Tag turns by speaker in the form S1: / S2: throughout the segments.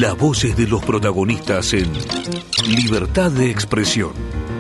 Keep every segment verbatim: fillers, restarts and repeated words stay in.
S1: Las voces de los protagonistas en Libertad de Expresión.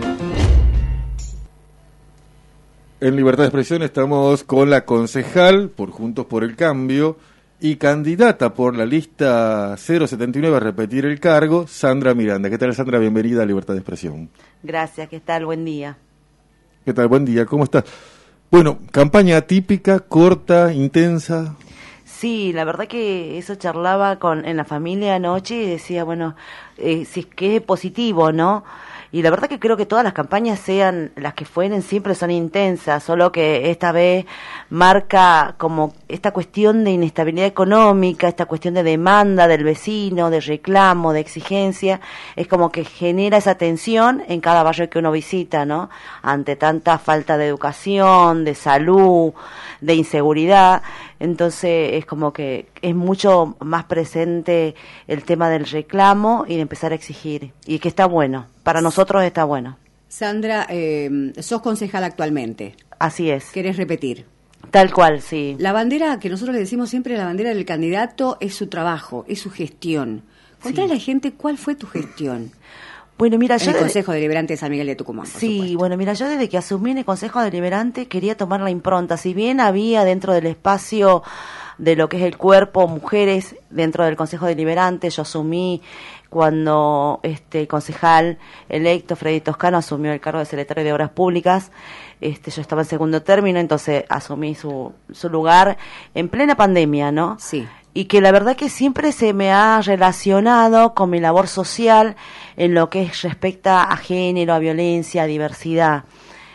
S2: En Libertad de Expresión estamos con la concejal por Juntos por el Cambio y candidata por la lista cero setenta y nueve a repetir el cargo, Sandra Miranda. ¿Qué tal, Sandra? Bienvenida a Libertad de Expresión.
S3: Gracias, ¿qué tal? Buen día.
S2: ¿Qué tal? Buen día, ¿cómo estás? Bueno, campaña típica, corta, intensa.
S3: Sí, la verdad que eso charlaba con en la familia anoche y decía, bueno, eh, si es que es positivo, ¿no? Y la verdad que creo que todas las campañas, sean las que fueren, siempre son intensas, solo que esta vez marca como esta cuestión de inestabilidad económica, esta cuestión de demanda del vecino, de reclamo, de exigencia, es como que genera esa tensión en cada barrio que uno visita, ¿no? Ante tanta falta de educación, de salud, de inseguridad, entonces es como que es mucho más presente el tema del reclamo y de empezar a exigir, y que está bueno. Para nosotros está bueno.
S4: Sandra, eh, sos concejal actualmente.
S3: Así es.
S4: ¿Querés repetir?
S3: Tal cual, sí.
S4: La bandera, que nosotros le decimos siempre, la bandera del candidato es su trabajo, es su gestión. Contale sí. a la gente cuál fue tu gestión.
S3: Bueno, mira, yo
S4: en el
S3: desde...
S4: Consejo Deliberante de San Miguel de Tucumán, por
S3: Sí,
S4: supuesto.
S3: Bueno, mira, yo desde que asumí en el Consejo Deliberante quería tomar la impronta. Si bien había dentro del espacio de lo que es el cuerpo mujeres dentro del Consejo Deliberante, yo asumí cuando este el concejal electo Freddy Toscano asumió el cargo de secretario de Obras Públicas. Este, yo estaba en segundo término, entonces asumí su, su lugar en plena pandemia, ¿no?
S4: Sí.
S3: Y que la verdad que siempre se me ha relacionado con mi labor social en lo que es respecta a género, a violencia, a diversidad.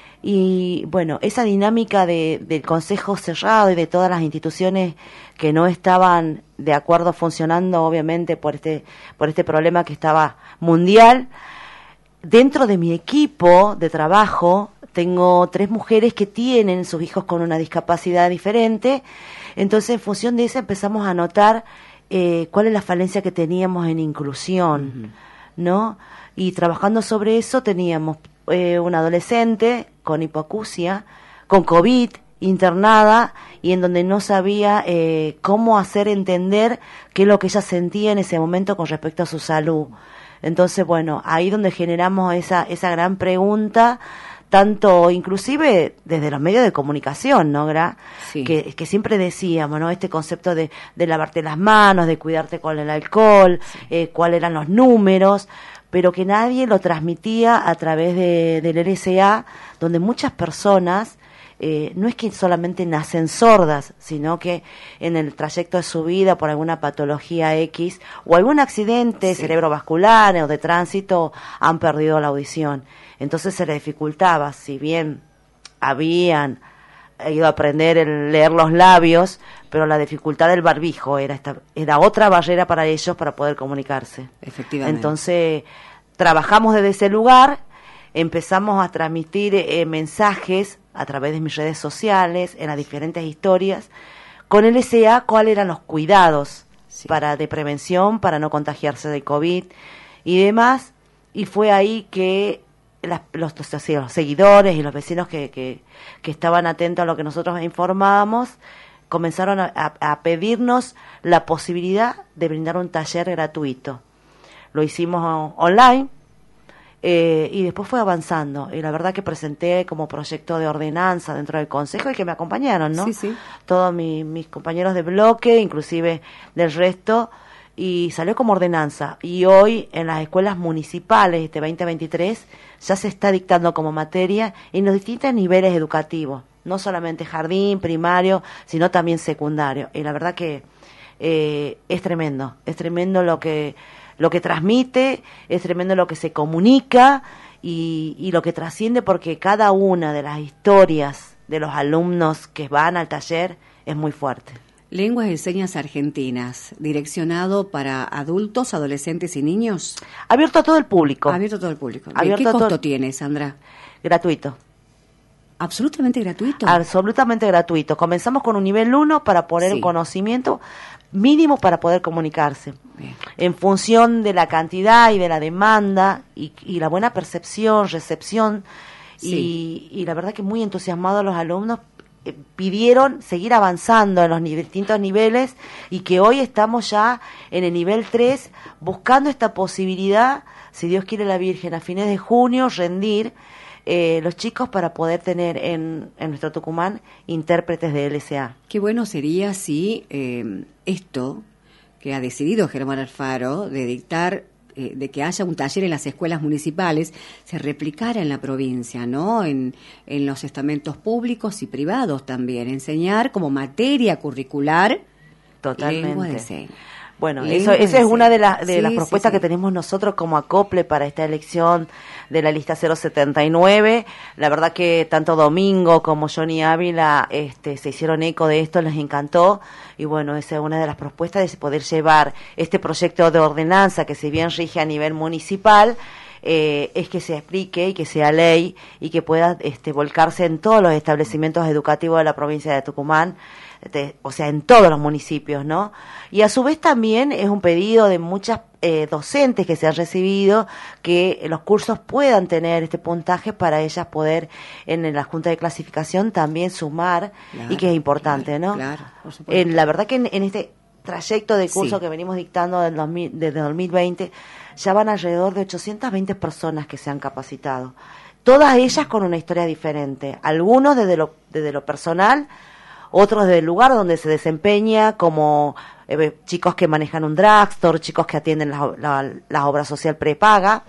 S3: Y bueno, esa dinámica de, del Consejo cerrado y de todas las instituciones que no estaban de acuerdo funcionando, obviamente, por este, por este problema que estaba mundial, dentro de mi equipo de trabajo tengo tres mujeres que tienen sus hijos con una discapacidad diferente. Entonces, en función de eso, empezamos a notar eh, cuál es la falencia que teníamos en inclusión, uh-huh. ¿no? Y trabajando sobre eso, teníamos eh, una adolescente con hipoacusia, con COVID, internada, y en donde no sabía eh, cómo hacer entender qué es lo que ella sentía en ese momento con respecto a su salud. Entonces, bueno, ahí donde generamos esa, esa gran pregunta, tanto inclusive desde los medios de comunicación, ¿no, Gra?
S4: Sí.
S3: Que, que siempre decíamos, ¿no? Este concepto de, de lavarte las manos, de cuidarte con el alcohol, sí. eh, cuáles eran los números, pero que nadie lo transmitía a través de, del L S A, donde muchas personas eh, no es que solamente nacen sordas, sino que en el trayecto de su vida por alguna patología X o algún accidente sí. cerebrovascular o de tránsito han perdido la audición. Entonces se les dificultaba, si bien habían ido a aprender el leer los labios, pero la dificultad del barbijo era esta, era otra barrera para ellos para poder comunicarse.
S4: Efectivamente.
S3: Entonces trabajamos desde ese lugar, empezamos a transmitir eh, mensajes a través de mis redes sociales, en las diferentes historias, con el L S A cuáles eran los cuidados sí. para de prevención, para no contagiarse de COVID y demás, y fue ahí que Las, los, los, los seguidores y los vecinos que, que, que estaban atentos a lo que nosotros informábamos comenzaron a, a, a pedirnos la posibilidad de brindar un taller gratuito. Lo hicimos online eh, y después fue avanzando, y la verdad que presenté como proyecto de ordenanza dentro del consejo y que me acompañaron, ¿no?
S4: Sí, sí.
S3: Todos mi, mis compañeros de bloque, inclusive del resto, y salió como ordenanza, y hoy en las escuelas municipales este veinte veintitrés ya se está dictando como materia en los distintos niveles educativos, no solamente jardín, primario, sino también secundario, y la verdad que eh, es tremendo, es tremendo lo que lo que transmite, es tremendo lo que se comunica y, y lo que trasciende, porque cada una de las historias de los alumnos que van al taller es muy fuerte.
S4: Lenguas y Señas Argentinas, direccionado para adultos, adolescentes y niños.
S3: Abierto a todo el público.
S4: Abierto a todo el público.
S3: Abierto
S4: ¿Qué costo
S3: todo...
S4: tiene, Sandra?
S3: Gratuito.
S4: ¿Absolutamente gratuito?
S3: Absolutamente gratuito. Comenzamos con un nivel uno para poner sí. conocimiento mínimo para poder comunicarse. Bien. En función de la cantidad y de la demanda y, y la buena percepción, recepción, sí. y, y la verdad que muy entusiasmados los alumnos eh, pidieron seguir avanzando en los ni- distintos niveles y que hoy estamos ya en el nivel tres buscando esta posibilidad, si Dios quiere la Virgen, a fines de junio rendir eh, los chicos para poder tener en, en nuestro Tucumán intérpretes de L S A.
S4: Qué bueno sería si eh, esto que ha decidido Germán Alfaro de dictar, eh, de que haya un taller en las escuelas municipales, se replicara en la provincia, ¿no? En, en los estamentos públicos y privados también, enseñar como materia curricular
S3: Totalmente.
S4: lengua de señas.
S3: Bueno,
S4: Lengua
S3: eso, esa
S4: de
S3: es una de,
S4: señas.
S3: las de
S4: Sí,
S3: las
S4: sí,
S3: propuestas
S4: sí.
S3: que tenemos nosotros como acople para esta elección de la lista cero setenta y nueve. La verdad que tanto Domingo como Johnny Ávila este, se hicieron eco de esto, les encantó. Y bueno, esa es una de las propuestas de poder llevar este proyecto de ordenanza que si bien rige a nivel municipal, eh, es que se explique y que sea ley y que pueda este, volcarse en todos los establecimientos educativos de la provincia de Tucumán. De, o sea, en todos los municipios, ¿no? Y a su vez también es un pedido de muchas eh, docentes que se han recibido que los cursos puedan tener este puntaje para ellas poder en la Junta de Clasificación también sumar,
S4: Claro,
S3: y que es importante,
S4: claro,
S3: ¿no?
S4: claro, por supuesto.
S3: En, la verdad que en, en este trayecto de curso
S4: Sí.
S3: que venimos dictando del dos mil, desde dos mil veinte, ya van alrededor de ochocientas veinte personas que se han capacitado. Todas ellas con una historia diferente. Algunos desde lo, desde lo personal, otros del lugar donde se desempeña, como eh, chicos que manejan un drugstore, chicos que atienden la, la, la obra social prepaga,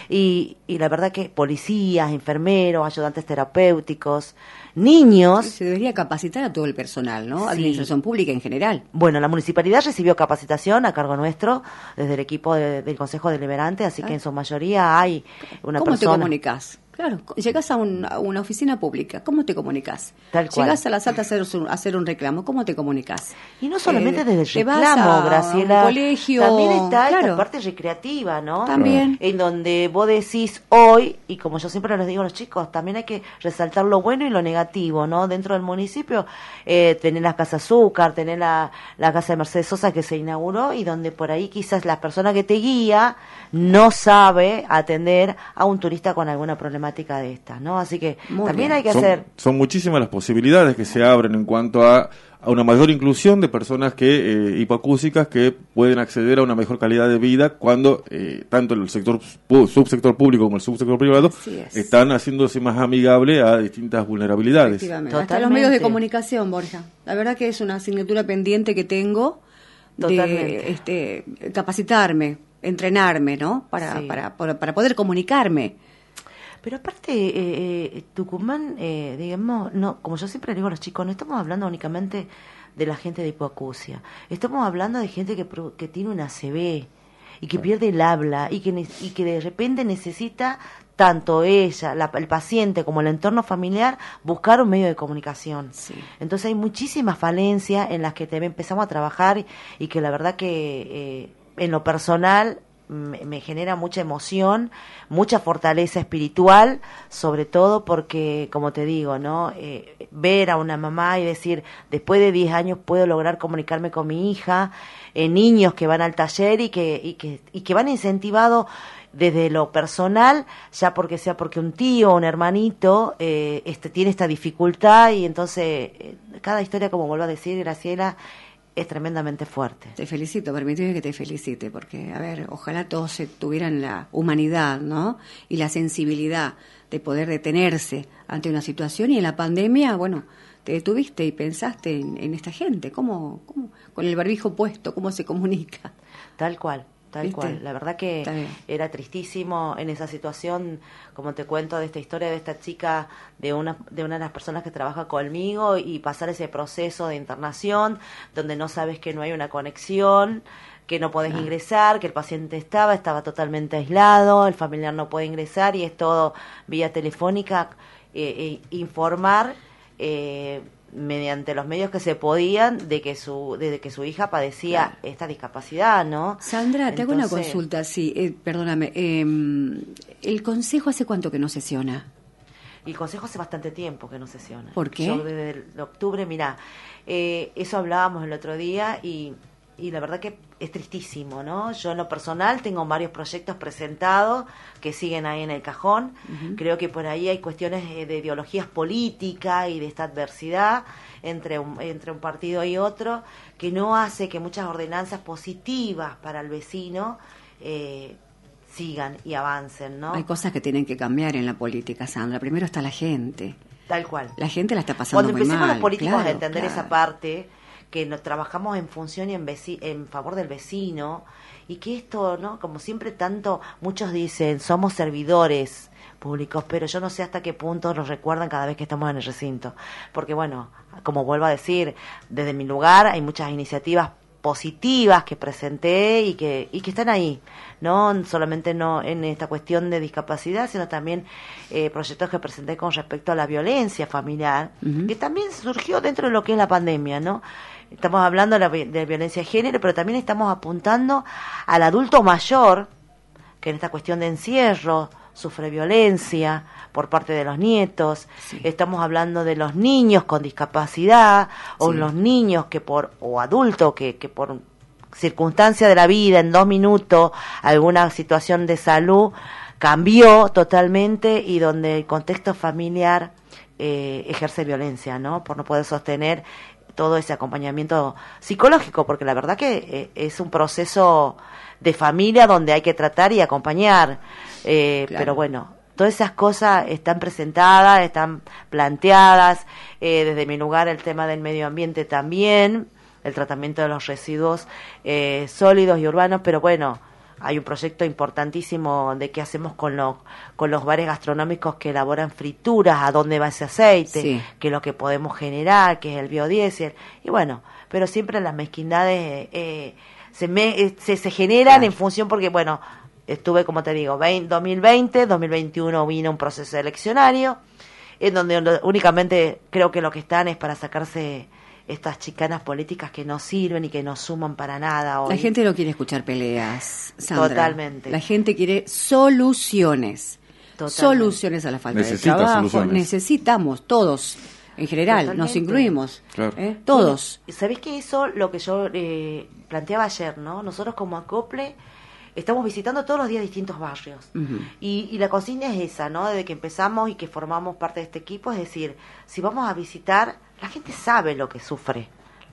S3: y, y la verdad que policías, enfermeros, ayudantes terapéuticos, niños.
S4: Se debería capacitar a todo el personal, ¿no?
S3: Sí.
S4: Administración pública en general.
S3: Bueno, la municipalidad recibió capacitación a cargo nuestro desde el equipo de, del Consejo Deliberante, así que en su mayoría hay una
S4: ¿Cómo
S3: persona.
S4: te comunicas? Claro, llegás a, un, a una oficina pública, ¿cómo te comunicas?
S3: Tal cual.
S4: Llegás a la SAT a hacer, un- a hacer un reclamo, ¿cómo te comunicas?
S3: Y no solamente
S4: Eh,
S3: desde el
S4: te vas
S3: reclamo,
S4: a
S3: Graciela.
S4: un colegio,
S3: también está
S4: claro.
S3: esta parte recreativa, ¿no?
S4: También.
S3: En donde vos decís hoy, y como yo siempre les digo a los chicos, también hay que resaltar lo bueno y lo negativo, ¿no? Dentro del municipio, eh, tener la Casa Azúcar, tener la, la Casa de Mercedes Sosa que se inauguró, y donde por ahí quizás la persona que te guía no sabe atender a un turista con alguna problemática de estas, ¿no? Así que
S4: Muy
S3: también
S4: bien.
S3: hay que
S2: Son,
S3: hacer...
S2: son muchísimas las posibilidades que se abren en cuanto a, a una mayor inclusión de personas que eh, hipoacúsicas que pueden acceder a una mejor calidad de vida cuando eh, tanto el sector pu- subsector público como el subsector privado
S4: Así es.
S2: están haciéndose más amigable a distintas vulnerabilidades.
S4: Efectivamente. Hasta los
S3: Totalmente.
S4: medios de comunicación, Borja. La verdad que es una asignatura pendiente que tengo
S3: Totalmente.
S4: de este, capacitarme, entrenarme, ¿no? Para,
S3: Sí.
S4: para, para, para poder comunicarme.
S3: Pero aparte, eh, eh, Tucumán, eh, digamos, no, como yo siempre digo a los chicos, no estamos hablando únicamente de la gente de hipoacusia, estamos hablando de gente que, pro- que tiene una A C V y que pierde el habla y que, ne- y que de repente necesita tanto ella, la- el paciente como el entorno familiar, buscar un medio de comunicación.
S4: Sí.
S3: Entonces hay muchísimas falencias en las que te empezamos a trabajar y que la verdad que eh, en lo personal me, me genera mucha emoción, mucha fortaleza espiritual, sobre todo porque, como te digo, ¿no? Eh, ver a una mamá y decir, después de diez años puedo lograr comunicarme con mi hija, eh, niños que van al taller y que, y que, y que van incentivados desde lo personal, ya porque sea porque un tío o un hermanito eh, este, tiene esta dificultad, y entonces eh, cada historia, como vuelvo a decir, Graciela, es tremendamente fuerte.
S4: Te felicito, permíteme que te felicite, porque, a ver, ojalá todos se tuvieran la humanidad, ¿no? Y la sensibilidad de poder detenerse ante una situación, y en la pandemia, bueno, te detuviste y pensaste en, en esta gente, ¿cómo, cómo, con el barbijo puesto, cómo se comunica?
S3: Tal cual, tal
S4: ¿Viste?
S3: cual. La verdad que
S4: Está bien.
S3: era tristísimo en esa situación, como te cuento de esta historia de esta chica, de una de una de las personas que trabaja conmigo, y pasar ese proceso de internación donde no sabes que no hay una conexión, que no podés ingresar, que el paciente estaba, estaba totalmente aislado, el familiar no puede ingresar y es todo vía telefónica, eh, eh, informar eh, mediante los medios que se podían de que su de que su hija padecía
S4: Claro.
S3: esta discapacidad, ¿no?
S4: Sandra, te hago una
S3: Entonces,
S4: consulta, sí, eh, perdóname. Eh, ¿El consejo hace cuánto que no sesiona?
S3: Y el consejo hace bastante tiempo que no sesiona.
S4: ¿Por qué?
S3: Yo desde el octubre, mirá, eh, eso hablábamos el otro día, y y la verdad que es tristísimo, ¿no? Yo en lo personal tengo varios proyectos presentados que siguen ahí en el cajón. Uh-huh. Creo que por ahí hay cuestiones de ideologías políticas y de esta adversidad entre un, entre un partido y otro que no hace que muchas ordenanzas positivas para el vecino eh, sigan y avancen, ¿no?
S4: Hay cosas que tienen que cambiar en la política, Sandra. Primero está la gente.
S3: Tal cual.
S4: La gente la está pasando muy mal.
S3: Cuando empecemos los políticos
S4: claro,
S3: a entender
S4: claro.
S3: esa parte, que nos trabajamos en función y en, veci- en favor del vecino, y que esto, ¿no? Como siempre tanto, muchos dicen, somos servidores públicos, pero yo no sé hasta qué punto nos recuerdan cada vez que estamos en el recinto. Porque bueno, como vuelvo a decir, desde mi lugar hay muchas iniciativas positivas que presenté y que y que están ahí, no solamente no en esta cuestión de discapacidad, sino también eh, proyectos que presenté con respecto a la violencia familiar, uh-huh. que también surgió dentro de lo que es la pandemia, ¿no? Estamos hablando de la de violencia de género, pero también estamos apuntando al adulto mayor, que en esta cuestión de encierro sufre violencia por parte de los nietos. Sí. Estamos hablando de los niños con discapacidad, o sí. los niños que por, o adultos que, que por circunstancia de la vida, en dos minutos, alguna situación de salud cambió totalmente y donde el contexto familiar eh, ejerce violencia, ¿no? Por no poder sostener todo ese acompañamiento psicológico, porque la verdad que eh, es un proceso de familia donde hay que tratar y acompañar, eh, claro. pero bueno, todas esas cosas están presentadas, están planteadas, eh, desde mi lugar el tema del medio ambiente también, el tratamiento de los residuos eh, sólidos y urbanos, pero bueno, hay un proyecto importantísimo de qué hacemos con los con los bares gastronómicos que elaboran frituras, a dónde va ese aceite, sí. qué es lo que podemos generar, qué es el biodiesel, y bueno, pero siempre las mezquindades eh, se, me, se se generan claro. en función, porque bueno, estuve, como te digo, dos mil veinte, dos mil veintiuno vino un proceso eleccionario, en donde únicamente creo que lo que están es para sacarse estas chicanas políticas que no sirven y que no suman para nada hoy.
S4: La gente no quiere escuchar peleas, Sandra.
S3: Totalmente.
S4: La gente quiere soluciones. Totalmente. Soluciones a la falta
S2: Necesita
S4: de trabajo.
S2: Soluciones.
S4: Necesitamos, todos, en general, Totalmente. Nos incluimos.
S2: Claro.
S4: ¿eh? Todos.
S3: Bueno, ¿sabés que eso lo que yo eh, planteaba ayer, ¿no? Nosotros como Acople estamos visitando todos los días distintos barrios. Uh-huh. Y, y la consigna es esa, ¿no? Desde que empezamos y que formamos parte de este equipo, es decir, si vamos a visitar, la gente sabe lo que sufre.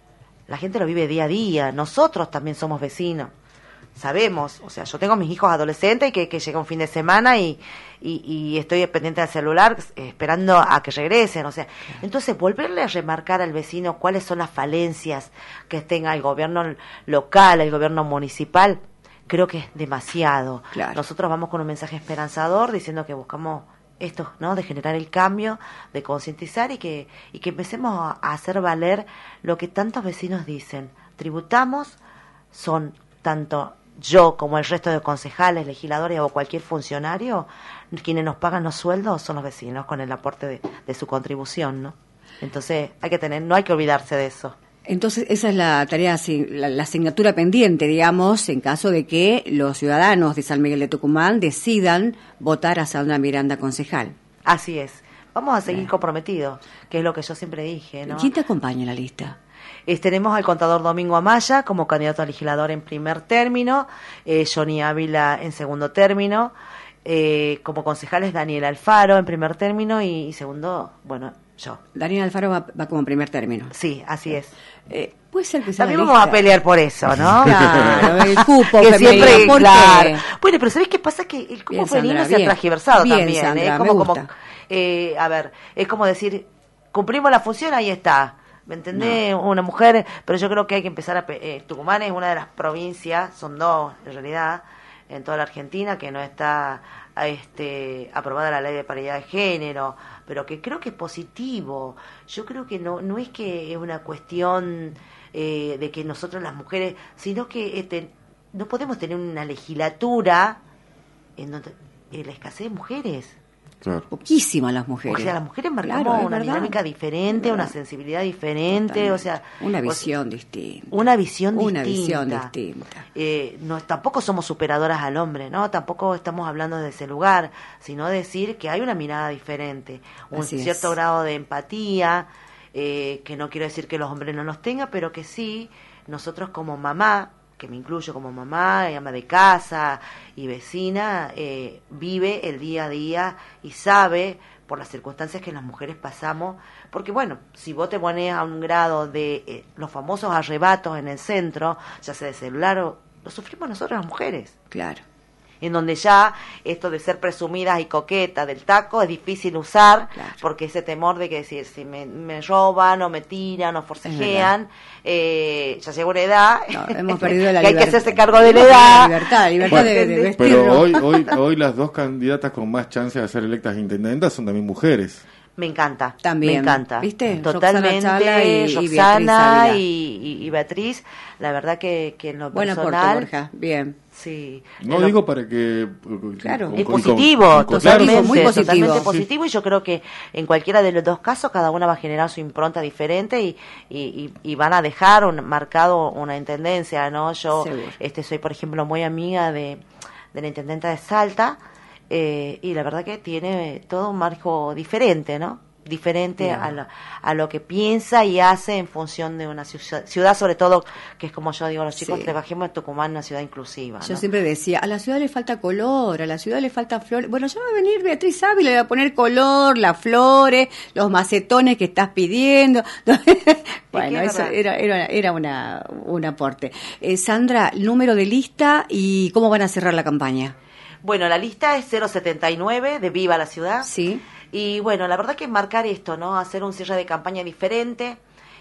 S3: La gente lo vive día a día. Nosotros también somos vecinos. Sabemos, o sea, yo tengo mis hijos adolescentes y que, que llega un fin de semana y, y, y estoy pendiente del celular eh, esperando a que regresen, o sea, entonces volverle a remarcar al vecino cuáles son las falencias que tenga el gobierno local, el gobierno municipal, creo que es demasiado.
S4: Claro.
S3: Nosotros vamos con un mensaje esperanzador diciendo que buscamos esto, ¿no? De generar el cambio, de concientizar y que y que empecemos a, a hacer valer lo que tantos vecinos dicen. Tributamos, son tanto yo como el resto de concejales, legisladores o cualquier funcionario, quienes nos pagan los sueldos son los vecinos con el aporte de, de su contribución, ¿no? Entonces hay que tener, no hay que olvidarse de eso.
S4: Entonces esa es la tarea, la, la asignatura pendiente, digamos, en caso de que los ciudadanos de San Miguel de Tucumán decidan votar a Sandra Miranda concejal.
S3: Así es. Vamos a seguir eh. comprometidos, que es lo que yo siempre dije, ¿no?
S4: ¿Quién te acompaña en la lista?
S3: Eh, tenemos al contador Domingo Amaya como candidato a legislador en primer término, eh, Johnny Ávila en segundo término, eh, como concejales Daniel Alfaro en primer término y, y segundo, bueno, yo.
S4: Daniel Alfaro va, va como en primer término.
S3: Sí, así es.
S4: Eh, puede ser que sea
S3: también vamos a pelear por eso, ¿no?
S4: Claro, el cupo
S3: que
S4: femenino,
S3: siempre,
S4: ¿por
S3: claro.
S4: qué?
S3: Bueno, pero ¿sabés qué pasa? Que el cupo
S4: Bien,
S3: femenino
S4: Sandra,
S3: se
S4: bien.
S3: ha transgiversado
S4: Bien,
S3: también,
S4: Sandra,
S3: ¿eh?
S4: me
S3: Como,
S4: gusta.
S3: como, eh, a ver, es como decir, cumplimos la función, ahí está. ¿Me entendés? No. Una mujer, pero yo creo que hay que empezar a... Eh, Tucumán es una de las provincias, son dos en realidad, en toda la Argentina, que no está este, aprobada la ley de paridad de género, pero que creo que es positivo. Yo creo que no no es que es una cuestión eh, de que nosotros las mujeres, sino que este, no podemos tener una legislatura en donde eh, la escasez de mujeres.
S2: Claro.
S4: Poquísimas las mujeres.
S3: O sea, las mujeres marcamos
S4: claro,
S3: una
S4: verdad.
S3: dinámica diferente, una sensibilidad diferente,
S4: Totalmente.
S3: o sea...
S4: Una
S3: o
S4: visión
S3: sea,
S4: distinta.
S3: Una visión
S4: una
S3: distinta.
S4: Una visión distinta.
S3: Eh, no, tampoco somos superadoras al hombre, ¿no? Tampoco estamos hablando de ese lugar, sino decir que hay una mirada diferente, un
S4: Así
S3: cierto
S4: es.
S3: grado de empatía, eh, que no quiero decir que los hombres no los tengan, pero que sí nosotros como mamá, que me incluyo como mamá, ama de casa y vecina, eh, vive el día a día y sabe por las circunstancias que las mujeres pasamos, porque bueno, si vos te pones a un grado de eh, los famosos arrebatos en el centro, ya sea de celular, o, lo sufrimos nosotros las mujeres.
S4: Claro.
S3: En donde ya esto de ser presumidas y coquetas del taco es difícil usar, claro. porque ese temor de que decir, si me, me roban o me tiran o forcejean, eh, ya llega una edad
S4: no, hemos perdido la
S3: que
S4: libertad.
S3: Hay que hacerse cargo de la edad.
S4: La libertad, la libertad bueno, de, de vestirlo.
S2: Pero hoy, hoy, hoy las dos candidatas con más chance de ser electas intendentas son también mujeres.
S3: Me encanta,
S4: también,
S3: me encanta,
S4: ¿viste?
S3: Totalmente,
S4: Roxana y,
S3: Roxana y, y, y Beatriz, la verdad que, que en lo
S4: Buena
S3: personal...
S4: Buena Borja, bien.
S3: Sí.
S2: No
S3: lo,
S2: digo para que...
S3: Claro, con, es positivo, con, con, totalmente, muy positivo. Totalmente positivo sí. Y yo creo que en cualquiera de los dos casos cada una va a generar su impronta diferente y, y, y, y van a dejar un, marcado una intendencia, ¿no? Yo Seguro. este soy, por ejemplo, muy amiga de, de la intendenta de Salta, Eh, y la verdad que tiene todo un marco diferente, ¿no? Diferente yeah. a, lo, a lo que piensa y hace en función de una ciudad, ciudad sobre todo, que es como yo digo a los chicos, sí. trabajemos en Tucumán, una ciudad inclusiva.
S4: Yo
S3: ¿no?
S4: siempre decía, a la ciudad le falta color, a la ciudad le falta flores. Bueno, ya va a venir Beatriz Ávila, le va a poner color, las flores, los macetones que estás pidiendo. Bueno, eso era, era, era una, un aporte. Eh, Sandra, número de lista y cómo van a cerrar la campaña.
S3: Bueno, la lista es cero setenta y nueve de Viva la Ciudad.
S4: Sí.
S3: Y bueno, la verdad que marcar esto, ¿no? Hacer un cierre de campaña diferente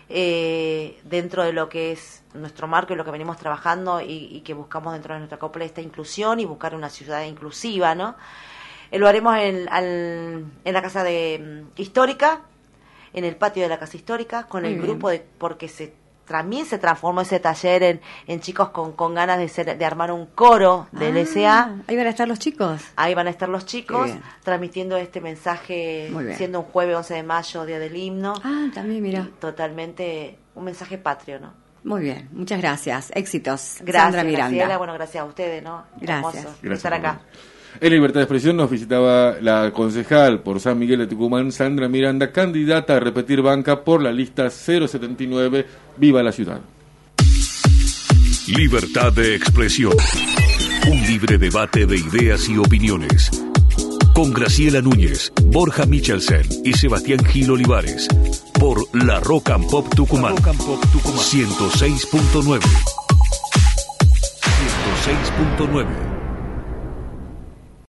S3: eh, dentro de lo que es nuestro marco y lo que venimos trabajando y, y que buscamos dentro de nuestra copla esta inclusión y buscar una ciudad inclusiva, ¿no? Eh, lo haremos en, al, en la Casa de um, Histórica, en el patio de la Casa Histórica, con Muy el bien. grupo de... porque se también se transformó ese taller en, en chicos con, con ganas de ser de armar un coro del
S4: ah,
S3: S A.
S4: Ahí van a estar los chicos.
S3: Ahí van a estar los chicos transmitiendo este mensaje, siendo un jueves once de mayo, Día del Himno.
S4: Ah, también, mira.
S3: Totalmente un mensaje patrio, ¿no?
S4: Muy bien, muchas gracias. Éxitos.
S3: Gracias,
S4: Sandra Miranda.
S3: Graciela, bueno, gracias a ustedes, ¿no?
S4: Gracias.
S3: Hermoso
S2: gracias
S3: estar acá.
S2: En Libertad de Expresión nos visitaba la concejal por San Miguel de Tucumán, Sandra Miranda, candidata a repetir banca por la lista cero setenta y nueve, Viva la Ciudad.
S1: Libertad de Expresión. Un libre debate de ideas y opiniones. Con Graciela Núñez, Borja Michelsen y Sebastián Gil Olivares. Por La Rock and Pop Tucumán. Rock and Pop Tucumán. ciento seis punto nueve. ciento seis punto nueve.